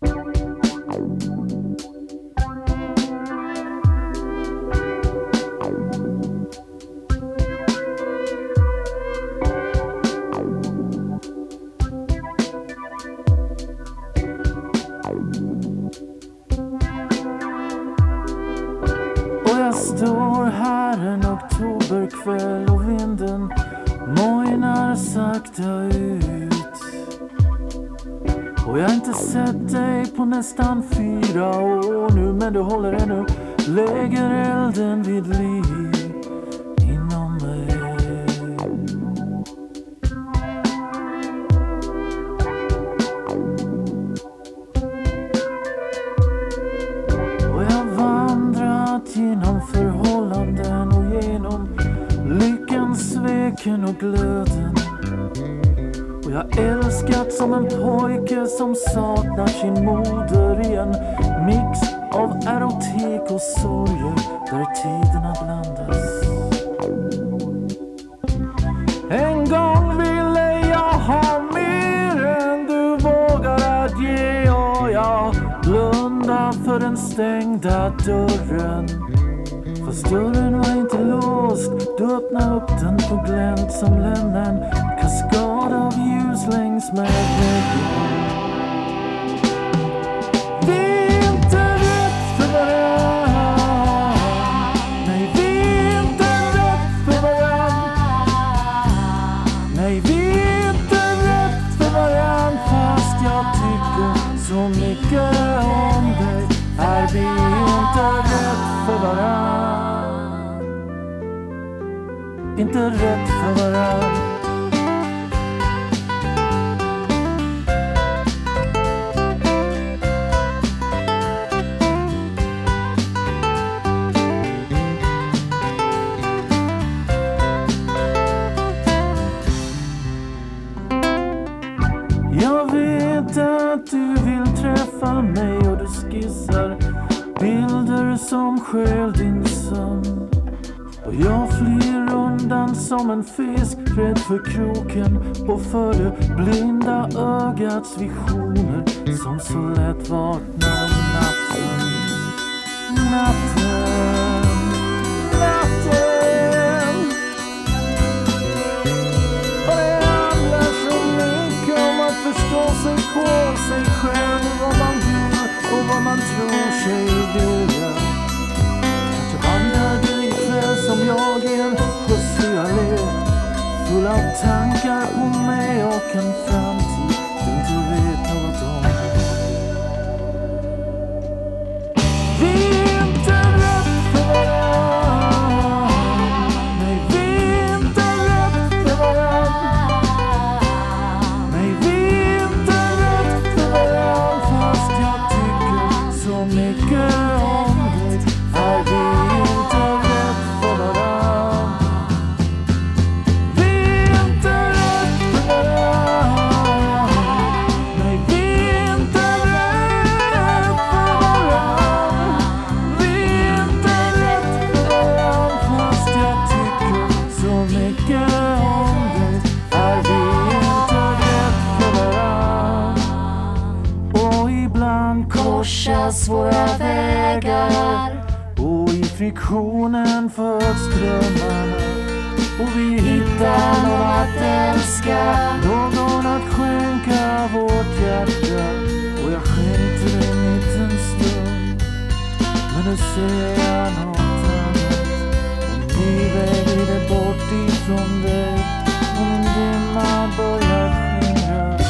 Jag står här en oktoberkväll och vinden mojnar sakta ut. Och jag har inte sett dig på nästan 4 år nu, men du håller ännu, lägger elden vid liv inom mig. Och jag har vandrat genom förhållanden och genom lyckans sveken och glöden. Och jag älskat som en pojke som saknar sin moder i en mix av erotik och sorger där tiderna blandas. En gång ville jag ha mer än du vågar att ge, och jag blundar för den stängda dörren. Fast dörren var inte låst, du öppnade upp den på glänt som lämnar en kaskad av ljus längs med väggen. Vi är inte rätt för varann. Nej, vi är inte rätt för varann. Nej, vi är inte rätt för varann. Fast jag tycker så mycket om dig, är vi inte rätt för varann. Inte rätt för varann. Jag vet att du vill träffa mig och du skissar bilder som stjäl din sömn. Och jag flyr undan som en fisk, rädd för kroken och för det blinda ögats visioner som så lätt vaknar natten. Natten, natten. Och det handlar så mycket om att förstå sig på sig själv, vad man vill och vad man tror sig vilja. Kanske vandrar du ikväll som jag i en pusslig allé, full av tankar på mig och en framtid du inte vet något om. Vi är inte rätt för varann. Nej, vi är inte rätt för varann. Nej, vi är inte rätt för varann. Fast jag tycker så mycket om dig, är vi inte rätt för varann. Vi är inte rätt för varann. Nej, vi är inte rätt för varann. Vi är inte rätt för varann. Fast jag tycker så mycket om dig, är vi inte rätt för varann. Och ibland korsas våra vägar, och i friktionen föds drömmarna. Och vi hittar någon att älska, någon att skänka vårt hjärta. Och jag skänkte dig mitt en stund, men nu ser jag något annat. En ny väg glider bort ifrån dig, och min dimma börjar skingras.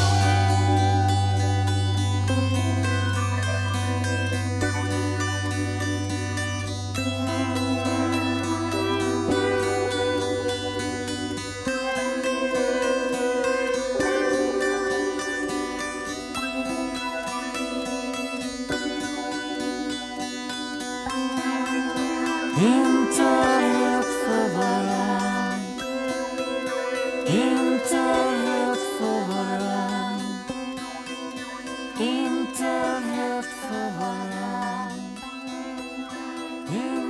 Inte rätt för varann. Inte rätt för varann. Inte rätt för varann.